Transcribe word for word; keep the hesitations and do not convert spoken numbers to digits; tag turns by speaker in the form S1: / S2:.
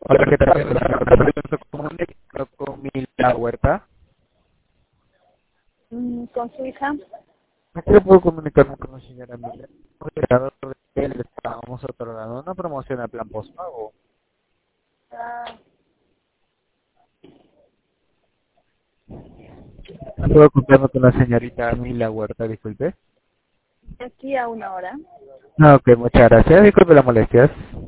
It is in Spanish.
S1: Hola, ¿qué tal? Se comunica con Mila Huerta.
S2: Mm, con su hija.
S1: Yo puedo comunicarme con la señora Mila. Le estábamos otorgando una promoción al plan postpago.
S2: Ah,
S1: ¿Puedo contarme con la señorita Mila Huerta, disculpe?
S2: de aquí a una hora.
S1: Ah, ok, muchas gracias. Disculpe las molestias.